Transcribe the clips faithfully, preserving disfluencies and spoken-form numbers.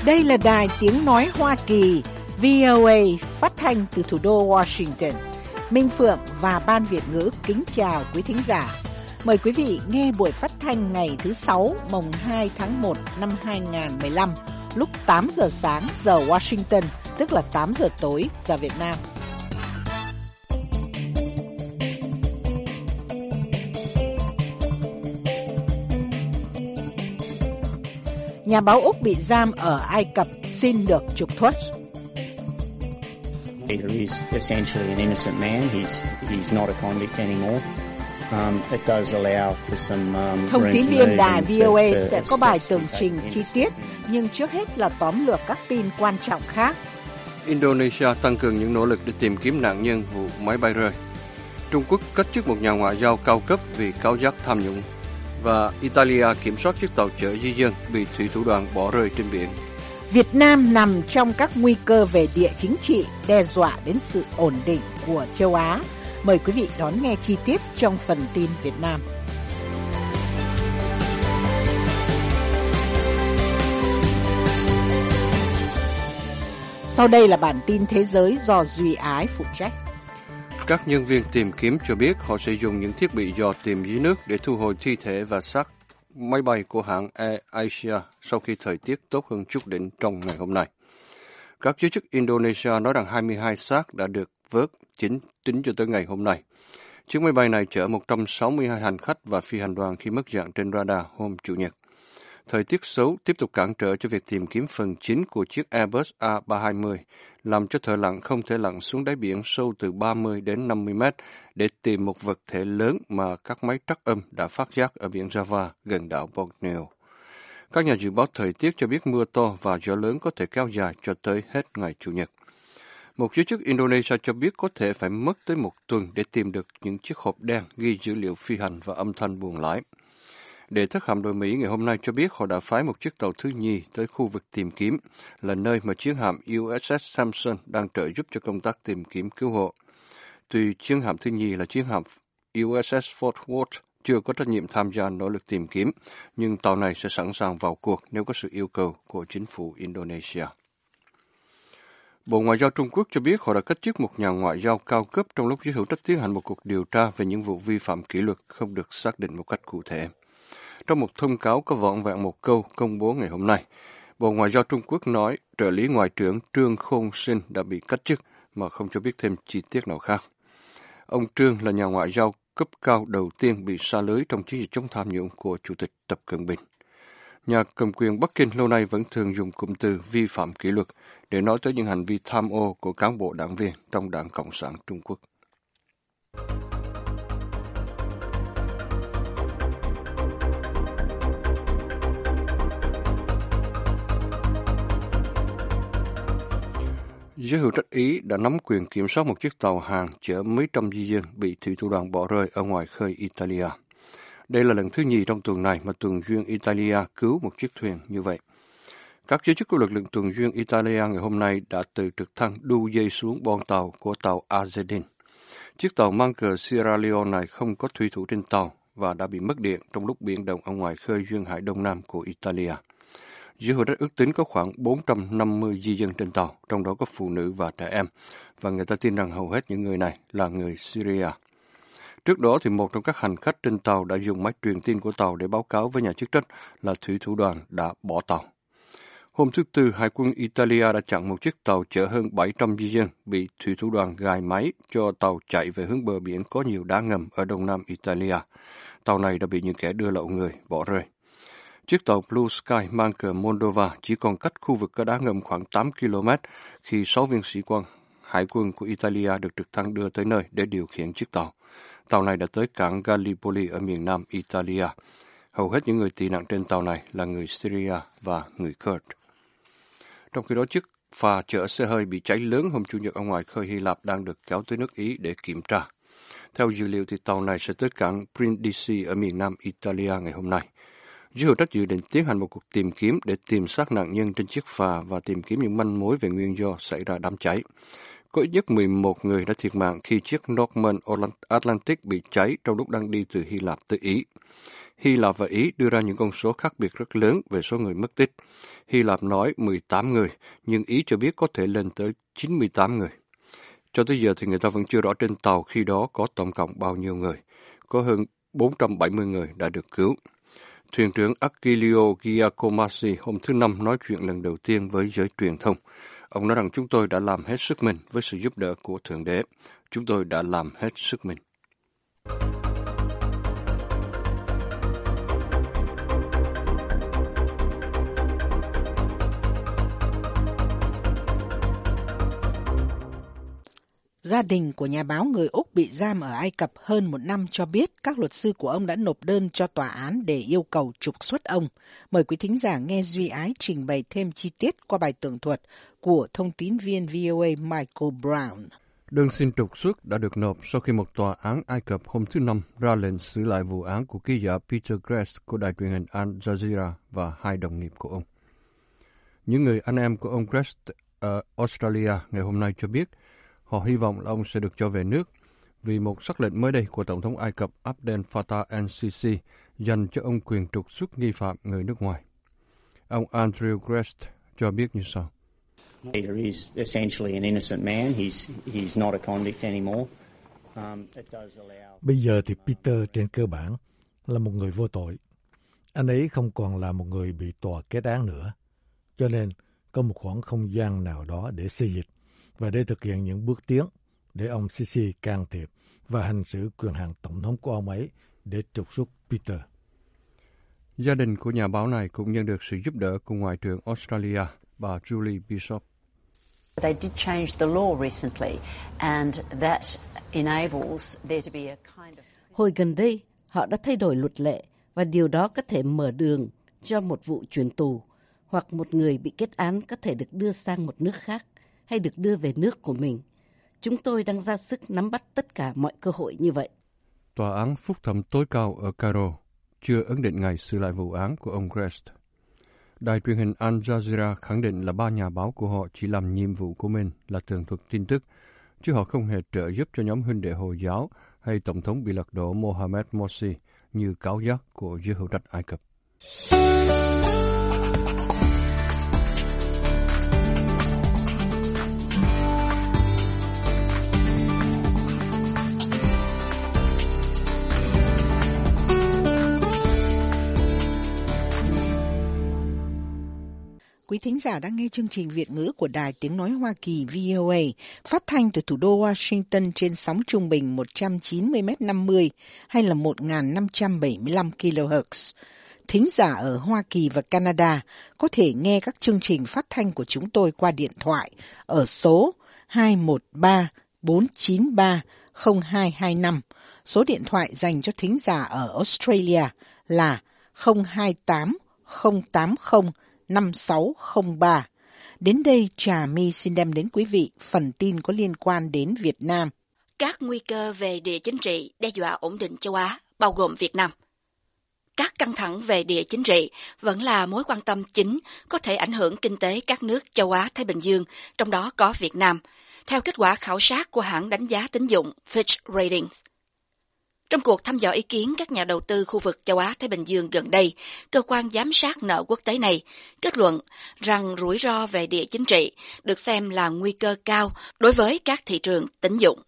Đây là đài tiếng nói Hoa Kỳ, vê o a, phát thanh từ thủ đô Washington. Minh Phượng và Ban Việt ngữ kính chào quý thính giả. Mời quý vị nghe buổi phát thanh ngày thứ Sáu, mùng hai tháng một năm hai nghìn không trăm mười lăm, lúc tám giờ sáng giờ Washington, tức là tám giờ tối giờ Việt Nam. Nhà báo Úc bị giam ở Ai Cập xin được trục xuất. He is essentially an innocent man. He's he's not a convict anymore. Um, it does allow for some um, Thông tín viên đài vê o a sẽ có bài tường trình chi tiết, nhưng trước hết là tóm lược các tin quan trọng khác. Indonesia tăng cường những nỗ lực để tìm kiếm nạn nhân vụ máy bay rơi. Trung Quốc cách chức một nhà ngoại giao cao cấp vì cáo giác tham nhũng. Và Italia kiểm soát chiếc tàu chở di dân bị thủy thủ đoàn bỏ rơi trên biển. Việt Nam nằm trong các nguy cơ về địa chính trị đe dọa đến sự ổn định của châu Á. Mời quý vị đón nghe chi tiết trong phần tin Việt Nam. Sau đây là bản tin thế giới do Duy Ái phụ trách. Các nhân viên tìm kiếm cho biết họ sẽ dùng những thiết bị dò tìm dưới nước để thu hồi thi thể và xác máy bay của hãng Air Asia sau khi thời tiết tốt hơn chút đỉnh trong ngày hôm nay. Các giới chức Indonesia nói rằng hai mươi hai xác đã được vớt chính tính cho tới ngày hôm nay. Chiếc máy bay này chở một trăm sáu mươi hai hành khách và phi hành đoàn khi mất dạng trên radar hôm Chủ nhật. Thời tiết xấu tiếp tục cản trở cho việc tìm kiếm phần chính của chiếc Airbus A ba trăm hai mươi, làm cho thợ lặn không thể lặn xuống đáy biển sâu từ ba mươi đến năm mươi mét để tìm một vật thể lớn mà các máy trắc âm đã phát giác ở biển Java gần đảo Borneo. Các nhà dự báo thời tiết cho biết mưa to và gió lớn có thể kéo dài cho tới hết ngày Chủ nhật. Một giới chức Indonesia cho biết có thể phải mất tới một tuần để tìm được những chiếc hộp đen ghi dữ liệu phi hành và âm thanh buồng lái. Đệ thất hạm đội Mỹ ngày hôm nay cho biết họ đã phái một chiếc tàu thứ nhì tới khu vực tìm kiếm, là nơi mà chiến hạm u ét ét Samson đang trợ giúp cho công tác tìm kiếm cứu hộ. Tuy chiến hạm thứ nhì là chiến hạm u ét ét Fort Worth chưa có trách nhiệm tham gia nỗ lực tìm kiếm, nhưng tàu này sẽ sẵn sàng vào cuộc nếu có sự yêu cầu của chính phủ Indonesia. Bộ Ngoại giao Trung Quốc cho biết họ đã cách chức một nhà ngoại giao cao cấp trong lúc giới hữu trách tiến hành một cuộc điều tra về những vụ vi phạm kỷ luật không được xác định một cách cụ thể. Trong một thông cáo có vỏn vẹn một câu công bố ngày hôm nay, Bộ Ngoại giao Trung Quốc nói trợ lý Ngoại trưởng Trương Khôn Sinh đã bị cách chức mà không cho biết thêm chi tiết nào khác. Ông Trương là nhà ngoại giao cấp cao đầu tiên bị sa lưới trong chiến dịch chống tham nhũng của Chủ tịch Tập Cận Bình. Nhà cầm quyền Bắc Kinh lâu nay vẫn thường dùng cụm từ vi phạm kỷ luật để nói tới những hành vi tham ô của cán bộ đảng viên trong Đảng Cộng sản Trung Quốc. Giới hữu trách Ý đã nắm quyền kiểm soát một chiếc tàu hàng chở mấy trăm di dân bị thủy thủ đoàn bỏ rơi ở ngoài khơi Italia. Đây là lần thứ nhì trong tuần này mà tuần duyên Italia cứu một chiếc thuyền như vậy. Các giới chức của lực lượng tuần duyên Italia ngày hôm nay đã từ trực thăng đu dây xuống boong tàu của tàu Azedin. Chiếc tàu mang cờ Sierra Leone này không có thủy thủ trên tàu và đã bị mất điện trong lúc biển động ở ngoài khơi duyên hải Đông Nam của Italia. Giới hữu trách ước tính có khoảng bốn trăm năm mươi di dân trên tàu, trong đó có phụ nữ và trẻ em, và người ta tin rằng hầu hết những người này là người Syria. Trước đó, thì một trong các hành khách trên tàu đã dùng máy truyền tin của tàu để báo cáo với nhà chức trách là thủy thủ đoàn đã bỏ tàu. Hôm thứ Tư, Hải quân Italia đã chặn một chiếc tàu chở hơn bảy trăm di dân bị thủy thủ đoàn gài máy cho tàu chạy về hướng bờ biển có nhiều đá ngầm ở đông nam Italia. Tàu này đã bị những kẻ đưa lậu người bỏ rơi. Chiếc tàu Blue Sky mang cờ Moldova chỉ còn cách khu vực có đá ngầm khoảng tám ki lô mét khi sáu viên sĩ quan hải quân của Italia được trực thăng đưa tới nơi để điều khiển chiếc tàu. Tàu này đã tới cảng Gallipoli ở miền nam Italia. Hầu hết những người tị nạn trên tàu này là người Syria và người Kurd. Trong khi đó, chiếc phà chở xe hơi bị cháy lớn hôm Chủ nhật ở ngoài khơi Hy Lạp đang được kéo tới nước Ý để kiểm tra. Theo dữ liệu, thì tàu này sẽ tới cảng Brindisi ở miền nam Italia ngày hôm nay. Giới hữu trách dự định tiến hành một cuộc tìm kiếm để tìm xác nạn nhân trên chiếc phà và tìm kiếm những manh mối về nguyên do xảy ra đám cháy. Có ít nhất mười một người đã thiệt mạng khi chiếc Northern Atlantic bị cháy trong lúc đang đi từ Hy Lạp tới Ý. Hy Lạp và Ý đưa ra những con số khác biệt rất lớn về số người mất tích. Hy Lạp nói mười tám người, nhưng Ý cho biết có thể lên tới chín mươi tám người. Cho tới giờ thì người ta vẫn chưa rõ trên tàu khi đó có tổng cộng bao nhiêu người. Có hơn bốn trăm bảy mươi người đã được cứu. Thuyền trưởng Achilleo Giacomazzi hôm thứ Năm nói chuyện lần đầu tiên với giới truyền thông. Ông nói rằng chúng tôi đã làm hết sức mình với sự giúp đỡ của Thượng Đế. Chúng tôi đã làm hết sức mình. Gia đình của nhà báo người Úc bị giam ở Ai Cập hơn một năm cho biết các luật sư của ông đã nộp đơn cho tòa án để yêu cầu trục xuất ông. Mời quý thính giả nghe Duy Ái trình bày thêm chi tiết qua bài tường thuật của thông tín viên vê o a Michael Brown. Đơn xin trục xuất đã được nộp sau khi một tòa án Ai Cập hôm thứ Năm ra lệnh xử lại vụ án của ký giả Peter Grest của đài truyền hình Al Jazeera và hai đồng nghiệp của ông. Những người anh em của ông Grest ở Australia ngày hôm nay cho biết họ hy vọng là ông sẽ được cho về nước vì một sắc lệnh mới đây của Tổng thống Ai Cập Abdel Fattah el-Sisi dành cho ông quyền trục xuất nghi phạm người nước ngoài. Ông Andrew Grest cho biết như sau. Peter is essentially an innocent man. He's he's not a convict anymore. Um, it does allow... Bây giờ thì Peter trên cơ bản là một người vô tội. Anh ấy không còn là một người bị tòa kết án nữa. Cho nên có một khoảng không gian nào đó để xây dịch và để thực hiện những bước tiến để ông Sisi can thiệp và hành xử quyền hạn tổng thống của ông ấy để trục xuất Peter. Gia đình của nhà báo này cũng nhận được sự giúp đỡ của Ngoại trưởng Australia, bà Julie Bishop. They did change the law recently, and that enables there to be a kind of... Hồi gần đây, họ đã thay đổi luật lệ và điều đó có thể mở đường cho một vụ chuyển tù hoặc một người bị kết án có thể được đưa sang một nước khác hay được đưa về nước của mình. Chúng tôi đang ra sức nắm bắt tất cả mọi cơ hội như vậy. Tòa án phúc thẩm tối cao ở Cairo chưa ấn định ngày xử lại vụ án của ông Grest. Đài truyền hình Al Jazeera khẳng định là ba nhà báo của họ chỉ làm nhiệm vụ của mình là tường thuật tin tức, chứ họ không hề trợ giúp cho nhóm huynh đệ Hồi giáo hay Tổng thống bị lật đổ Mohamed Morsi như cáo giác của giới hữu trách Ai Cập. Quý thính giả đang nghe chương trình Việt ngữ của Đài Tiếng Nói Hoa Kỳ vê o a, phát thanh từ thủ đô Washington trên sóng trung bình một trăm chín mươi mét năm mươi hay là một nghìn năm trăm bảy mươi lăm ki lô héc. Thính giả ở Hoa Kỳ và Canada có thể nghe các chương trình phát thanh của chúng tôi qua điện thoại ở số hai một ba bốn chín ba không hai hai năm. Số điện thoại dành cho thính giả ở Australia là không hai tám không tám không năm sáu không ba. Đến đây, Trà My xin đem đến quý vị phần tin có liên quan đến Việt Nam. Các nguy cơ về địa chính trị đe dọa ổn định châu Á, bao gồm Việt Nam. Các căng thẳng về địa chính trị vẫn là mối quan tâm chính có thể ảnh hưởng kinh tế các nước châu Á-Thái Bình Dương, trong đó có Việt Nam, theo kết quả khảo sát của hãng đánh giá tín dụng Fitch Ratings. Trong cuộc thăm dò ý kiến các nhà đầu tư khu vực châu Á-Thái Bình Dương gần đây, cơ quan giám sát nợ quốc tế này kết luận rằng rủi ro về địa chính trị được xem là nguy cơ cao đối với các thị trường tín dụng.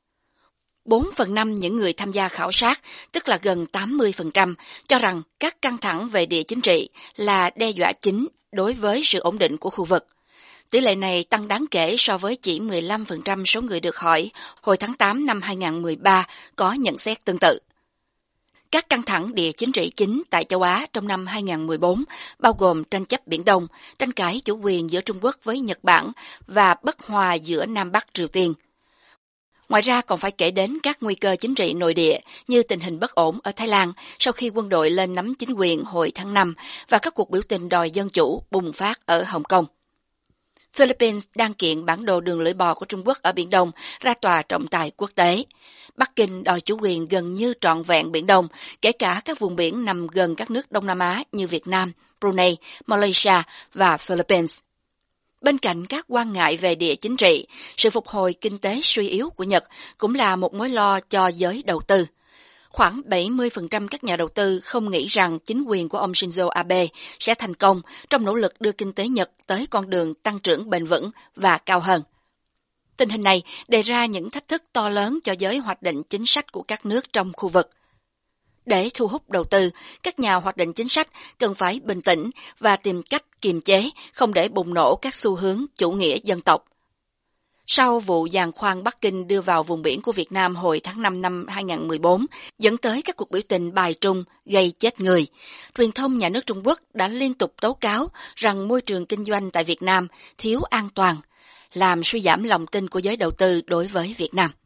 Bốn phần năm những người tham gia khảo sát, tức là gần tám mươi phần trăm, cho rằng các căng thẳng về địa chính trị là đe dọa chính đối với sự ổn định của khu vực. Tỷ lệ này tăng đáng kể so với chỉ mười lăm phần trăm số người được hỏi hồi tháng tám năm hai nghìn không trăm mười ba có nhận xét tương tự. Các căng thẳng địa chính trị chính tại châu Á trong năm hai nghìn không trăm mười bốn bao gồm tranh chấp Biển Đông, tranh cãi chủ quyền giữa Trung Quốc với Nhật Bản và bất hòa giữa Nam Bắc Triều Tiên. Ngoài ra còn phải kể đến các nguy cơ chính trị nội địa như tình hình bất ổn ở Thái Lan sau khi quân đội lên nắm chính quyền hồi tháng năm và các cuộc biểu tình đòi dân chủ bùng phát ở Hồng Kông. Philippines đang kiện bản đồ đường lưỡi bò của Trung Quốc ở Biển Đông ra tòa trọng tài quốc tế. Bắc Kinh đòi chủ quyền gần như trọn vẹn Biển Đông, kể cả các vùng biển nằm gần các nước Đông Nam Á như Việt Nam, Brunei, Malaysia và Philippines. Bên cạnh các quan ngại về địa chính trị, sự phục hồi kinh tế suy yếu của Nhật cũng là một mối lo cho giới đầu tư. khoảng bảy mươi phần trăm các nhà đầu tư không nghĩ rằng chính quyền của ông Shinzo Abe sẽ thành công trong nỗ lực đưa kinh tế Nhật tới con đường tăng trưởng bền vững và cao hơn. Tình hình này đề ra những thách thức to lớn cho giới hoạch định chính sách của các nước trong khu vực. Để thu hút đầu tư, các nhà hoạch định chính sách cần phải bình tĩnh và tìm cách kiềm chế, không để bùng nổ các xu hướng chủ nghĩa dân tộc. Sau vụ giàn khoan Bắc Kinh đưa vào vùng biển của Việt Nam hồi tháng năm năm hai không một bốn, dẫn tới các cuộc biểu tình bài trung gây chết người, truyền thông nhà nước Trung Quốc đã liên tục tố cáo rằng môi trường kinh doanh tại Việt Nam thiếu an toàn, làm suy giảm lòng tin của giới đầu tư đối với Việt Nam.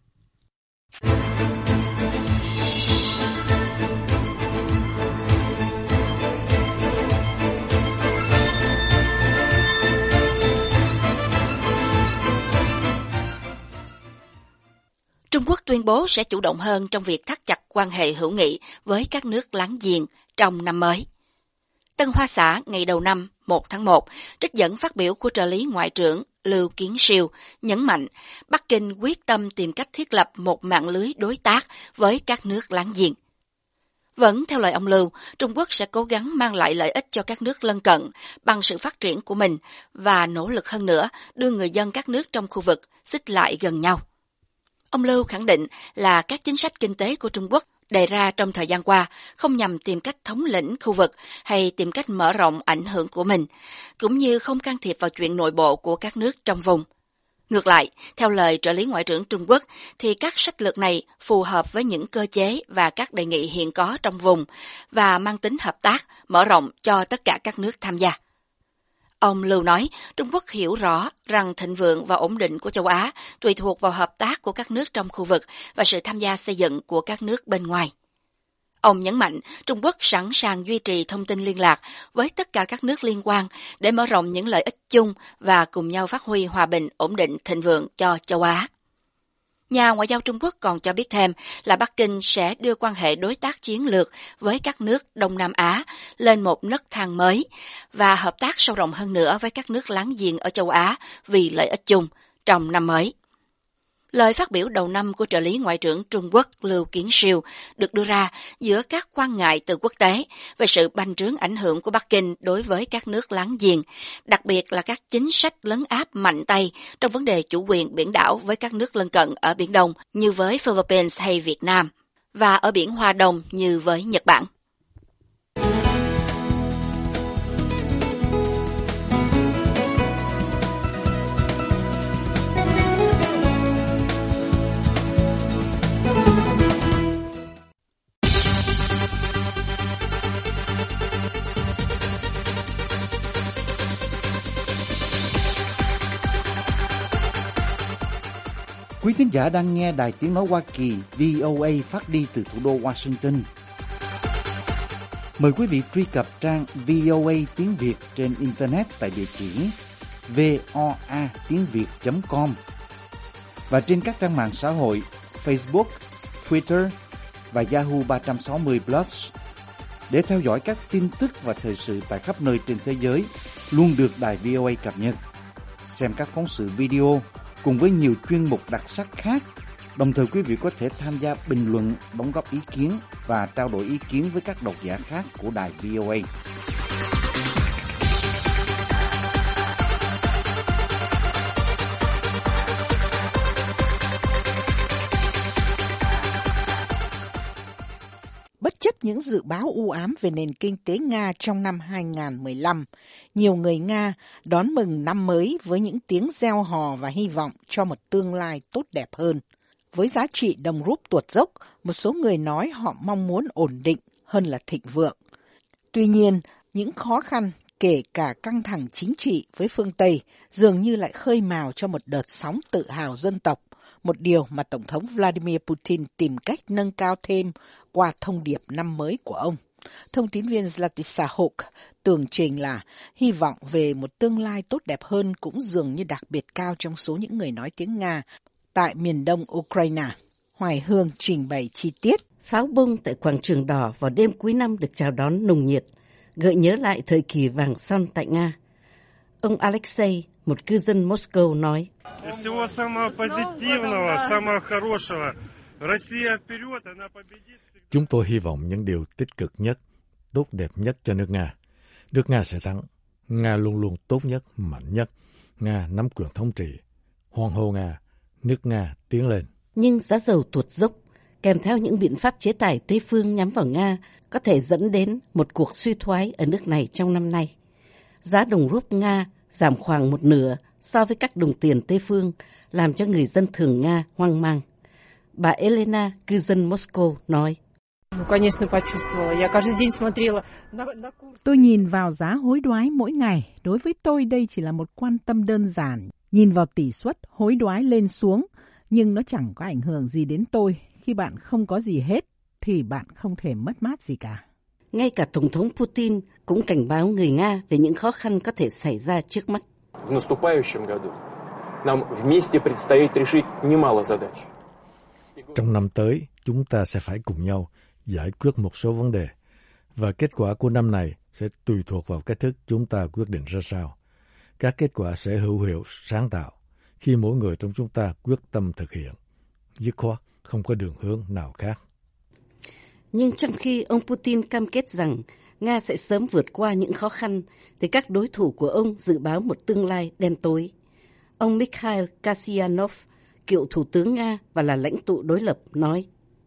Trung Quốc tuyên bố sẽ chủ động hơn trong việc thắt chặt quan hệ hữu nghị với các nước láng giềng trong năm mới. Tân Hoa Xã ngày đầu năm một tháng một, trích dẫn phát biểu của trợ lý Ngoại trưởng Lưu Kiến Siêu, nhấn mạnh Bắc Kinh quyết tâm tìm cách thiết lập một mạng lưới đối tác với các nước láng giềng. Vẫn theo lời ông Lưu, Trung Quốc sẽ cố gắng mang lại lợi ích cho các nước lân cận bằng sự phát triển của mình và nỗ lực hơn nữa đưa người dân các nước trong khu vực xích lại gần nhau. Ông Lưu khẳng định là các chính sách kinh tế của Trung Quốc đề ra trong thời gian qua không nhằm tìm cách thống lĩnh khu vực hay tìm cách mở rộng ảnh hưởng của mình, cũng như không can thiệp vào chuyện nội bộ của các nước trong vùng. Ngược lại, theo lời trợ lý Ngoại trưởng Trung Quốc, thì các sách lược này phù hợp với những cơ chế và các đề nghị hiện có trong vùng và mang tính hợp tác, mở rộng cho tất cả các nước tham gia. Ông Lưu nói, Trung Quốc hiểu rõ rằng thịnh vượng và ổn định của châu Á tùy thuộc vào hợp tác của các nước trong khu vực và sự tham gia xây dựng của các nước bên ngoài. Ông nhấn mạnh Trung Quốc sẵn sàng duy trì thông tin liên lạc với tất cả các nước liên quan để mở rộng những lợi ích chung và cùng nhau phát huy hòa bình, ổn định, thịnh vượng cho châu Á. Nhà ngoại giao Trung Quốc còn cho biết thêm là Bắc Kinh sẽ đưa quan hệ đối tác chiến lược với các nước Đông Nam Á lên một nấc thang mới và hợp tác sâu rộng hơn nữa với các nước láng giềng ở châu Á vì lợi ích chung trong năm mới. Lời phát biểu đầu năm của trợ lý Ngoại trưởng Trung Quốc Lưu Kiến Siêu được đưa ra giữa các quan ngại từ quốc tế về sự bành trướng ảnh hưởng của Bắc Kinh đối với các nước láng giềng, đặc biệt là các chính sách lấn áp mạnh tay trong vấn đề chủ quyền biển đảo với các nước lân cận ở Biển Đông như với Philippines hay Việt Nam, và ở Biển Hoa Đông như với Nhật Bản. Quý thính giả đang nghe Đài Tiếng Nói Hoa Kỳ vê o a phát đi từ thủ đô Washington. Mời quý vị truy cập trang vê o a tiếng Việt trên Internet tại địa chỉ voa tiếng việt chấm com và trên các trang mạng xã hội Facebook, Twitter và Yahoo ba sáu không Plus để theo dõi các tin tức và thời sự tại khắp nơi trên thế giới luôn được Đài vê o a cập nhật, xem các phóng sự video cùng với nhiều chuyên mục đặc sắc khác. Đồng thời quý vị có thể tham gia bình luận, đóng góp ý kiến và trao đổi ý kiến với các độc giả khác của Đài vê o a. Bất chấp những dự báo u ám về nền kinh tế Nga trong năm hai không một lăm, nhiều người Nga đón mừng năm mới với những tiếng reo hò và hy vọng cho một tương lai tốt đẹp hơn. Với giá trị đồng rúp tuột dốc, một số người nói họ mong muốn ổn định hơn là thịnh vượng. Tuy nhiên, những khó khăn, kể cả căng thẳng chính trị với phương Tây, dường như lại khơi mào cho một đợt sóng tự hào dân tộc, một điều mà Tổng thống Vladimir Putin tìm cách nâng cao thêm qua thông điệp năm mới của ông. Thông tín viên Zlatisa Houk tường trình là hy vọng về một tương lai tốt đẹp hơn cũng dường như đặc biệt cao trong số những người nói tiếng Nga tại miền đông Ukraine. Hoài Hương trình bày chi tiết. Pháo bông tại quảng trường đỏ vào đêm cuối năm được chào đón nồng nhiệt, gợi nhớ lại thời kỳ vàng son tại Nga. Ông Alexei, một cư dân Moscow, nói: Chúng tôi hy vọng những điều tích cực nhất, tốt đẹp nhất cho nước Nga. Nước Nga sẽ thắng. Nga luôn luôn tốt nhất, mạnh nhất. Nga nắm quyền thống trị. Hoan hô Nga, nước Nga tiến lên. Nhưng giá dầu tuột dốc, kèm theo những biện pháp chế tài Tây phương nhắm vào Nga, có thể dẫn đến một cuộc suy thoái ở nước này trong năm nay. Giá đồng rúp Nga giảm khoảng một nửa so với các đồng tiền Tây phương, làm cho người dân thường Nga hoang mang. Bà Elena, cư dân Moscow, nói. Tôi nhìn vào giá hối đoái mỗi ngày. Đối với tôi đây chỉ là một quan tâm đơn giản. Nhìn vào tỷ suất hối đoái lên xuống, nhưng nó chẳng có ảnh hưởng gì đến tôi. Khi bạn không có gì hết, thì bạn không thể mất mát gì cả. Ngay cả Tổng thống Putin cũng cảnh báo người Nga về những khó khăn có thể xảy ra trước mắt. Trong năm tới, chúng ta sẽ phải cùng nhau giải quyết một số vấn đề, và kết quả của năm này sẽ tùy thuộc vào cách thức chúng ta quyết định ra sao. Các kết quả sẽ hữu hiệu, sáng tạo, khi mỗi người trong chúng ta quyết tâm thực hiện. Dứt khoát, không có đường hướng nào khác. Nhưng trong khi ông Putin cam kết rằng Nga sẽ sớm vượt qua những khó khăn, thì các đối thủ của ông dự báo một tương lai đen tối. Ông Mikhail Kasyanov, cựu thủ tướng Nga và là lãnh tụ đối lập, nói: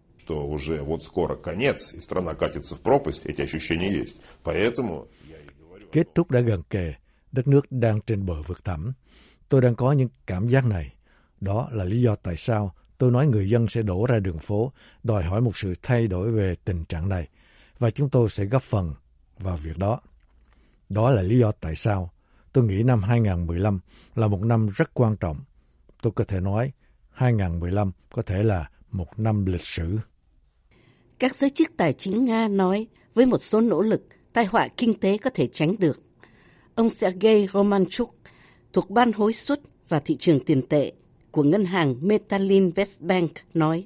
Kết thúc đã gần kề, đất nước đang trên bờ vực thẳm. Tôi đang có những cảm giác này. Đó là lý do tại sao tôi nói người dân sẽ đổ ra đường phố, đòi hỏi một sự thay đổi về tình trạng này, và chúng tôi sẽ góp phần vào việc đó. Đó là lý do tại sao tôi nghĩ năm hai không một lăm là một năm rất quan trọng. Tôi có thể nói hai không một lăm có thể là một năm lịch sử. Các giới chức tài chính Nga nói với một số nỗ lực, tai họa kinh tế có thể tránh được. Ông Sergei Romanchuk thuộc Ban hối suất và thị trường tiền tệ của ngân hàng Metallinvestbank nói: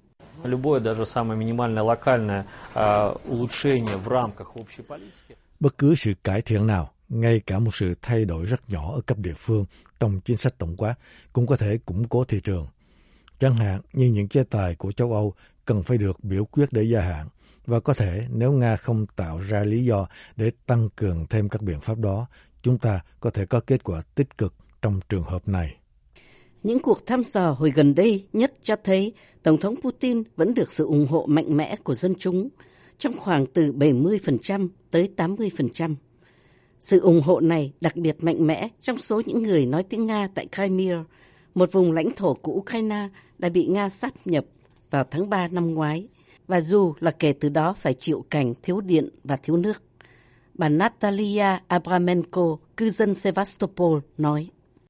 Bất cứ sự cải thiện nào, ngay cả một sự thay đổi rất nhỏ ở cấp địa phương trong chính sách tổng quát cũng có thể củng cố thị trường. Chẳng hạn như những chế tài của châu Âu cần phải được biểu quyết để gia hạn, và có thể nếu Nga không tạo ra lý do để tăng cường thêm các biện pháp đó, chúng ta có thể có kết quả tích cực trong trường hợp này. Những cuộc thăm dò hồi gần đây nhất cho thấy Tổng thống Putin vẫn được sự ủng hộ mạnh mẽ của dân chúng, trong khoảng từ bảy mươi phần trăm tới tám mươi phần trăm. Sự ủng hộ này đặc biệt mạnh mẽ trong số những người nói tiếng Nga tại Crimea, một vùng lãnh thổ của Ukraine đã bị Nga sáp nhập vào tháng ba năm ngoái, và dù là kể từ đó phải chịu cảnh thiếu điện và thiếu nước. Bà Natalia Abramenko, cư dân Sevastopol, nói: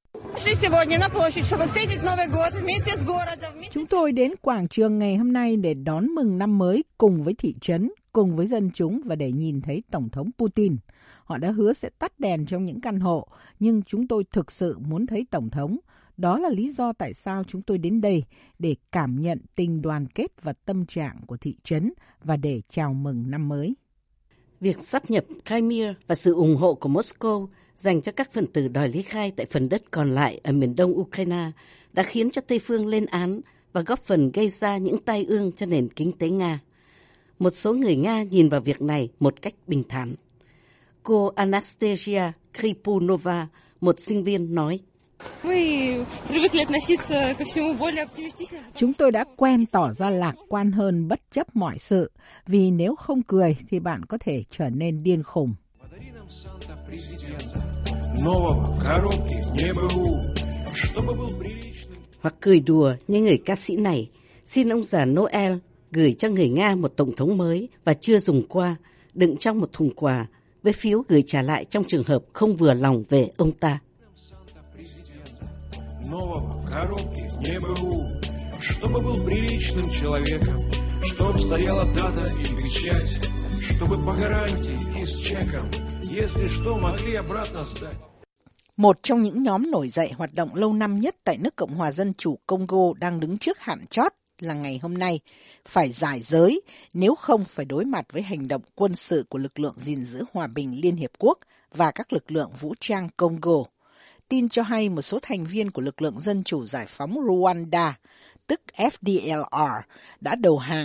Chúng tôi đến quảng trường ngày hôm nay để đón mừng năm mới cùng với thị trấn, cùng với dân chúng và để nhìn thấy Tổng thống Putin. Họ đã hứa sẽ tắt đèn trong những căn hộ, nhưng chúng tôi thực sự muốn thấy Tổng thống. Đó là lý do tại sao chúng tôi đến đây, để cảm nhận tình đoàn kết và tâm trạng của thị trấn và để chào mừng năm mới. Việc sáp nhập Crimea và sự ủng hộ của Moscow dành cho các phần tử đòi ly khai tại phần đất còn lại ở miền đông Ukraine đã khiến cho Tây phương lên án và góp phần gây ra những tai ương cho nền kinh tế Nga. Một số người Nga nhìn vào việc này một cách bình thản. Cô Anastasia Kripunova, một sinh viên, nói: Chúng tôi đã quen tỏ ra lạc quan hơn bất chấp mọi sự, vì nếu không cười thì bạn có thể trở nên điên khùng. Hoặc cười đùa như người ca sĩ này, xin ông già Noel gửi cho người Nga một tổng thống mới và chưa dùng qua, đựng trong một thùng quà, với phiếu gửi trả lại trong trường hợp không vừa lòng về ông ta. Một trong những nhóm nổi dậy hoạt động lâu năm nhất tại nước Cộng hòa Dân chủ Congo đang đứng trước hạn chót là ngày hôm nay phải giải giới, nếu không phải đối mặt với hành động quân sự của lực lượng gìn giữ hòa bình Liên Hiệp Quốc và các lực lượng vũ trang Congo. Tin cho hay một số thành viên của lực lượng Dân chủ Giải phóng Rwanda, tức F D L R, đã đầu hàng,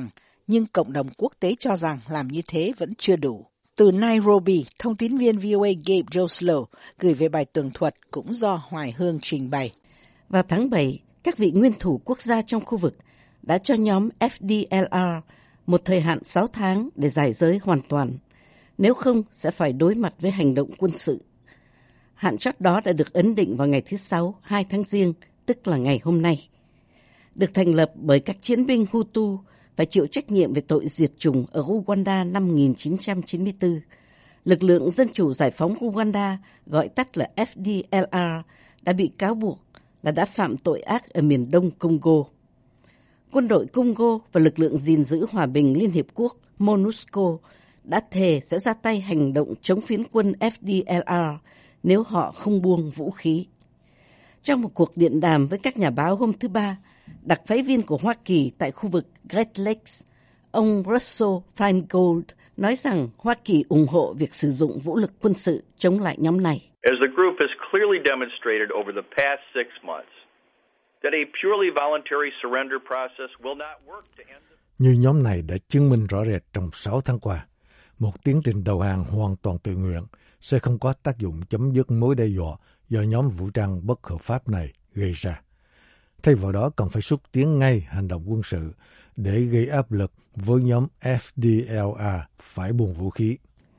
nhưng cộng đồng quốc tế cho rằng làm như thế vẫn chưa đủ. Từ Nairobi, thông tín viên vê o a Gabe Joslow gửi về bài tường thuật cũng do Hoài Hương trình bày. Vào tháng bảy, các vị nguyên thủ quốc gia trong khu vực đã cho nhóm F D L R một thời hạn sáu tháng để giải giới hoàn toàn. Nếu không, sẽ phải đối mặt với hành động quân sự. Hạn chót đó đã được ấn định vào ngày thứ Sáu, hai tháng Giêng, tức là ngày hôm nay. Được thành lập bởi các chiến binh Hutu phải chịu trách nhiệm về tội diệt chủng ở Rwanda năm một nghìn chín trăm chín mươi tư. Lực lượng Dân chủ Giải phóng Rwanda, gọi tắt là F D L R, đã bị cáo buộc là đã phạm tội ác ở miền đông Congo. Quân đội Congo và lực lượng gìn giữ hòa bình Liên Hiệp Quốc MONUSCO đã thề sẽ ra tay hành động chống phiến quân F D L R nếu họ không buông vũ khí. Trong một cuộc điện đàm với các nhà báo hôm thứ Ba, đặc phái viên của Hoa Kỳ tại khu vực Great Lakes, ông Russell Feingold nói rằng Hoa Kỳ ủng hộ việc sử dụng vũ lực quân sự chống lại nhóm này. As the group has clearly demonstrated over the past six months, that a purely voluntary surrender process will not work to end the... Như nhóm này đã chứng minh rõ rệt trong sáu tháng qua, một tiến trình đầu hàng hoàn toàn tự nguyện sẽ không có tác dụng chấm dứt mối đe dọa do nhóm vũ trang bất hợp pháp này gây ra. Thay vào đó cần phải xúc tiến ngay hành động quân sự để gây áp lực với nhóm F D L R phải buông vũ khí.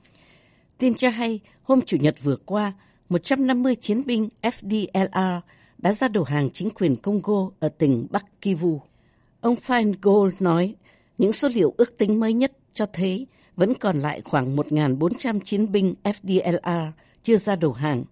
Tin cho hay, hôm Chủ nhật vừa qua, một trăm năm mươi chiến binh F D L R đã ra đầu hàng chính quyền Congo ở tỉnh Bắc Kivu. Ông Feingold nói, những số liệu ước tính mới nhất cho thấy vẫn còn lại khoảng một nghìn bốn trăm chiến binh F D L R chưa ra đầu hàng.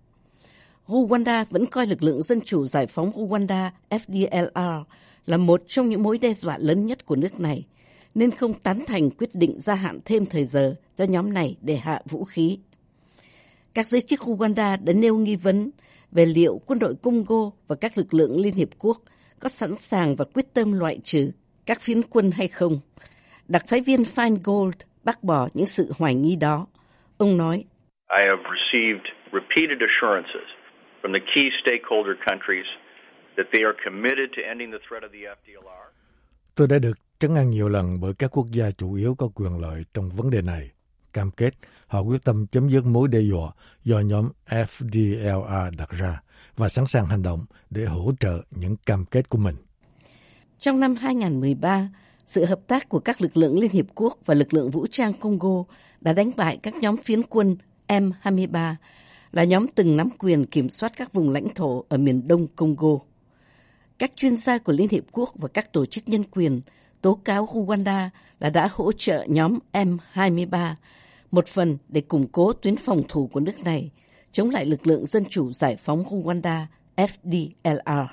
Rwanda vẫn coi lực lượng Dân chủ Giải phóng Rwanda F D L R là một trong những mối đe dọa lớn nhất của nước này, nên không tán thành quyết định gia hạn thêm thời giờ cho nhóm này để hạ vũ khí. Các giới chức Rwanda đã nêu nghi vấn về liệu quân đội Congo và các lực lượng Liên Hiệp Quốc có sẵn sàng và quyết tâm loại trừ các phiến quân hay không. Đặc phái viên Feingold bác bỏ những sự hoài nghi đó. Ông nói, I have received repeated assurances from the key stakeholder countries that they are committed to ending the threat of the F D L R. Tôi đã được trấn an nhiều lần bởi các quốc gia chủ yếu có quyền lợi trong vấn đề này. Cam kết họ quyết tâm chấm dứt mối đe dọa do nhóm F D L R đặt ra và sẵn sàng hành động để hỗ trợ những cam kết của mình. Trong năm hai không một ba, sự hợp tác của các lực lượng Liên Hiệp Quốc và lực lượng vũ trang Congo đã đánh bại các nhóm phiến quân M hai mươi ba, là nhóm từng nắm quyền kiểm soát các vùng lãnh thổ ở miền đông Congo. Các chuyên gia của Liên Hiệp Quốc và các tổ chức nhân quyền tố cáo Rwanda là đã hỗ trợ nhóm M hai mươi ba, một phần để củng cố tuyến phòng thủ của nước này, chống lại lực lượng Dân chủ Giải phóng Rwanda F D L R.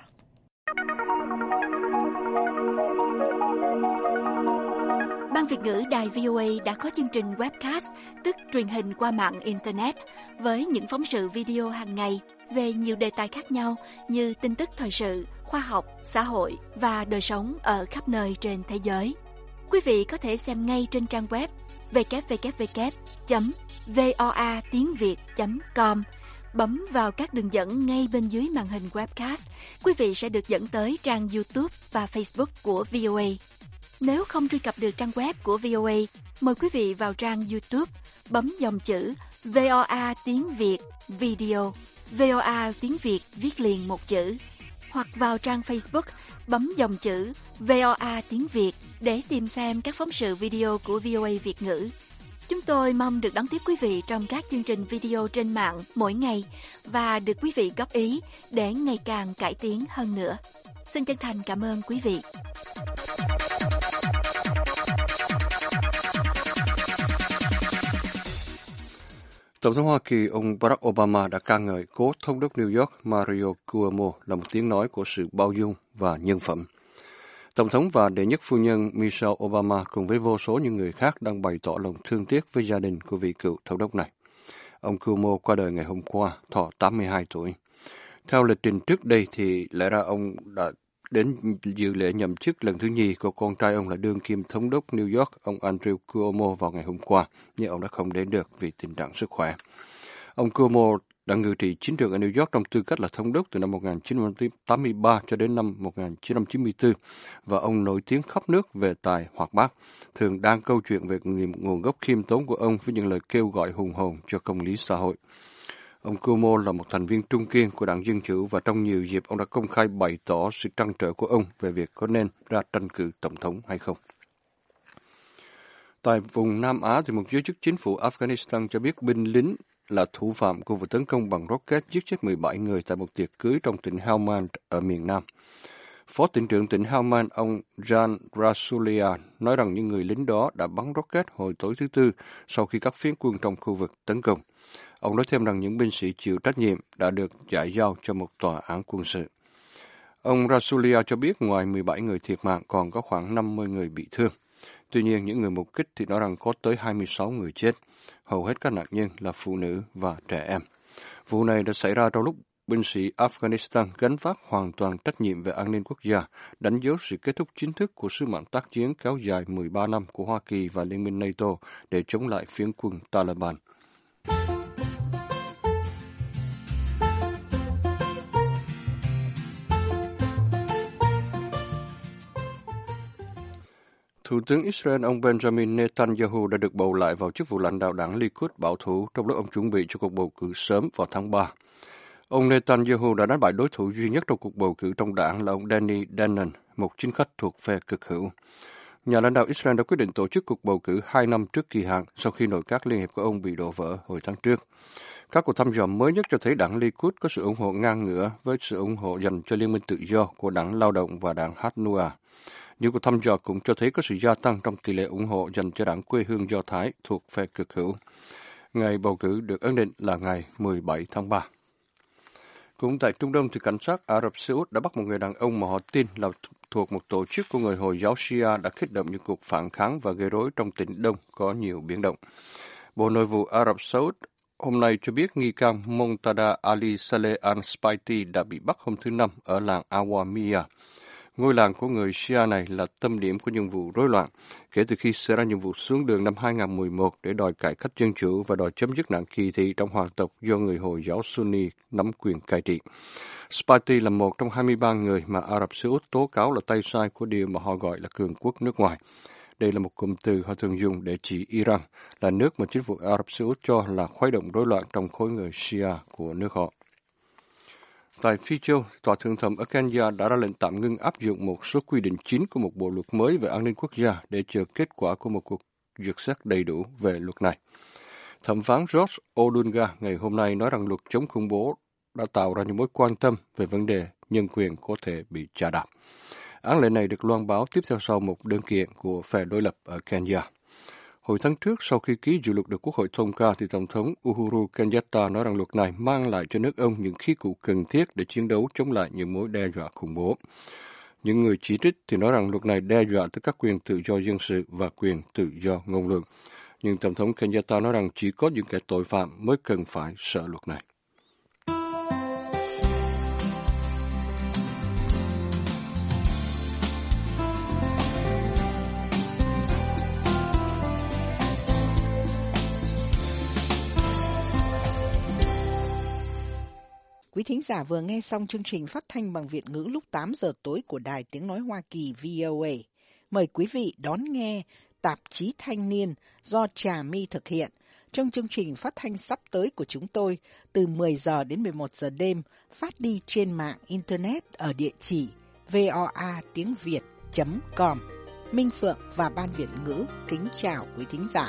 Ban Việt ngữ Đài vê o a đã có chương trình webcast, tức truyền hình qua mạng Internet, với những phóng sự video hàng ngày về nhiều đề tài khác nhau như tin tức thời sự, khoa học, xã hội và đời sống ở khắp nơi trên thế giới. Quý vị có thể xem ngay trên trang web w w w chấm voa tiếng việt chấm com. Bấm vào các đường dẫn ngay bên dưới màn hình webcast, quý vị sẽ được dẫn tới trang YouTube và Facebook của vê o a. Nếu không truy cập được trang web của vê o a, mời quý vị vào trang YouTube, bấm dòng chữ vê o a tiếng Việt Video, vê o a tiếng Việt viết liền một chữ, hoặc vào trang Facebook, bấm dòng chữ vê o a tiếng Việt để tìm xem các phóng sự video của vê o a Việt ngữ. Chúng tôi mong được đón tiếp quý vị trong các chương trình video trên mạng mỗi ngày và được quý vị góp ý để ngày càng cải tiến hơn nữa. Xin chân thành cảm ơn quý vị. Tổng thống Hoa Kỳ ông Barack Obama đã ca ngợi cố thống đốc New York Mario Cuomo là một tiếng nói của sự bao dung và nhân phẩm. Tổng thống và đệ nhất phu nhân Michelle Obama cùng với vô số những người khác đang bày tỏ lòng thương tiếc với gia đình của vị cựu thống đốc này. Ông Cuomo qua đời ngày hôm qua, thọ tám mươi hai tuổi. Theo lịch trình trước đây thì lẽ ra ông đã đến dự lễ nhậm chức lần thứ nhì của con trai ông là đương kim thống đốc New York, ông Andrew Cuomo vào ngày hôm qua, nhưng ông đã không đến được vì tình trạng sức khỏe. Ông Cuomo đã ngự trị chính trường ở New York trong tư cách là thống đốc từ năm một nghìn chín trăm tám mươi ba cho đến năm một nghìn chín trăm chín mươi tư, và ông nổi tiếng khắp nước về tài hoạt bát, thường đan câu chuyện về nguồn gốc khiêm tốn của ông với những lời kêu gọi hùng hồn cho công lý xã hội. Ông Cuomo là một thành viên trung kiên của Đảng Dân Chủ và trong nhiều dịp ông đã công khai bày tỏ sự trăn trở của ông về việc có nên ra tranh cử tổng thống hay không. Tại vùng Nam Á, thì một giới chức chính phủ Afghanistan cho biết binh lính là thủ phạm của vụ tấn công bằng rocket giết chết mười bảy người tại một tiệc cưới trong tỉnh Helmand ở miền Nam. Phó tỉnh trưởng tỉnh Helmand, ông Jan Rasulia, nói rằng những người lính đó đã bắn rocket hồi tối thứ Tư sau khi các phiến quân trong khu vực tấn công. Ông nói thêm rằng những binh sĩ chịu trách nhiệm đã được giải giao cho một tòa án quân sự. Ông Rasulia cho biết ngoài mười bảy người thiệt mạng còn có khoảng năm mươi người bị thương. Tuy nhiên, những người mục kích thì nói rằng có tới hai mươi sáu người chết. Hầu hết các nạn nhân là phụ nữ và trẻ em. Vụ này đã xảy ra trong lúc binh sĩ Afghanistan gánh vác hoàn toàn trách nhiệm về an ninh quốc gia, đánh dấu sự kết thúc chính thức của sứ mạng tác chiến kéo dài mười ba năm của Hoa Kỳ và Liên minh NATO để chống lại phiến quân Taliban. Thủ tướng Israel ông Benjamin Netanyahu đã được bầu lại vào chức vụ lãnh đạo đảng Likud bảo thủ trong lúc ông chuẩn bị cho cuộc bầu cử sớm vào tháng ba. Ông Netanyahu đã đánh bại đối thủ duy nhất trong cuộc bầu cử trong đảng là ông Danny Danon, một chính khách thuộc phe cực hữu. Nhà lãnh đạo Israel đã quyết định tổ chức cuộc bầu cử hai năm trước kỳ hạn sau khi nội các liên hiệp của ông bị đổ vỡ hồi tháng trước. Các cuộc thăm dò mới nhất cho thấy đảng Likud có sự ủng hộ ngang ngửa với sự ủng hộ dành cho Liên minh Tự do của đảng Lao động và đảng Hatnua. Những cuộc thăm dò cũng cho thấy có sự gia tăng trong tỷ lệ ủng hộ dành cho đảng quê hương Do Thái thuộc phe cực hữu. Ngày bầu cử được ấn định là ngày mười bảy tháng ba. Cũng tại Trung Đông, thì cảnh sát Ả Rập Xê Út đã bắt một người đàn ông mà họ tin là thuộc một tổ chức của người Hồi giáo Shia đã kích động những cuộc phản kháng và gây rối trong tỉnh Đông có nhiều biến động. Bộ Nội vụ Ả Rập Xê Út hôm nay cho biết nghi can Montada Ali Saleh al-Spaiti đã bị bắt hôm thứ Năm ở làng Awamiya. Ngôi làng của người Shia này là tâm điểm của những vụ rối loạn kể từ khi xảy ra những vụ xuống đường năm hai nghìn không trăm mười một để đòi cải cách dân chủ và đòi chấm dứt nạn kỳ thị trong hoàng tộc do người Hồi giáo Sunni nắm quyền cai trị. Spaiti là một trong hai mươi ba người mà Ả Rập Xê Út tố cáo là tay sai của điều mà họ gọi là cường quốc nước ngoài. Đây là một cụm từ họ thường dùng để chỉ Iran, là nước mà chính phủ Ả Rập Xê Út cho là khuấy động rối loạn trong khối người Shia của nước họ. Tại Phi Châu, Tòa Thượng thẩm ở Kenya đã ra lệnh tạm ngưng áp dụng một số quy định chính của một bộ luật mới về an ninh quốc gia để chờ kết quả của một cuộc duyệt xét đầy đủ về luật này. Thẩm phán George Odunga ngày hôm nay nói rằng luật chống khủng bố đã tạo ra những mối quan tâm về vấn đề nhân quyền có thể bị chà đạp. Án lệ này được loan báo tiếp theo sau một đơn kiện của phe đối lập ở Kenya. Hồi tháng trước, sau khi ký dự luật được Quốc hội thông qua, thì Tổng thống Uhuru Kenyatta nói rằng luật này mang lại cho nước ông những khí cụ cần thiết để chiến đấu chống lại những mối đe dọa khủng bố. Những người chỉ trích thì nói rằng luật này đe dọa tới các quyền tự do dân sự và quyền tự do ngôn luận. Nhưng Tổng thống Kenyatta nói rằng chỉ có những kẻ tội phạm mới cần phải sợ luật này. Quý thính giả vừa nghe xong chương trình phát thanh bằng Việt ngữ lúc tám giờ tối của Đài Tiếng Nói Hoa Kỳ vê o a. Mời quý vị đón nghe Tạp chí Thanh niên do Trà My thực hiện. Trong chương trình phát thanh sắp tới của chúng tôi từ mười giờ đến mười một giờ đêm phát đi trên mạng Internet ở địa chỉ voa tiếng việt chấm com. Minh Phượng và Ban Việt ngữ kính chào quý thính giả.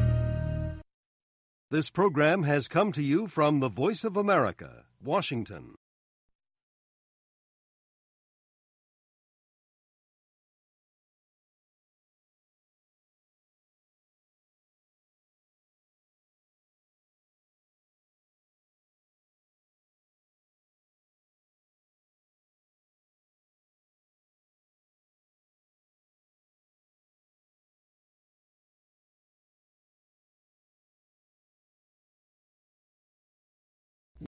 This program has come to you from the Voice of America, Washington.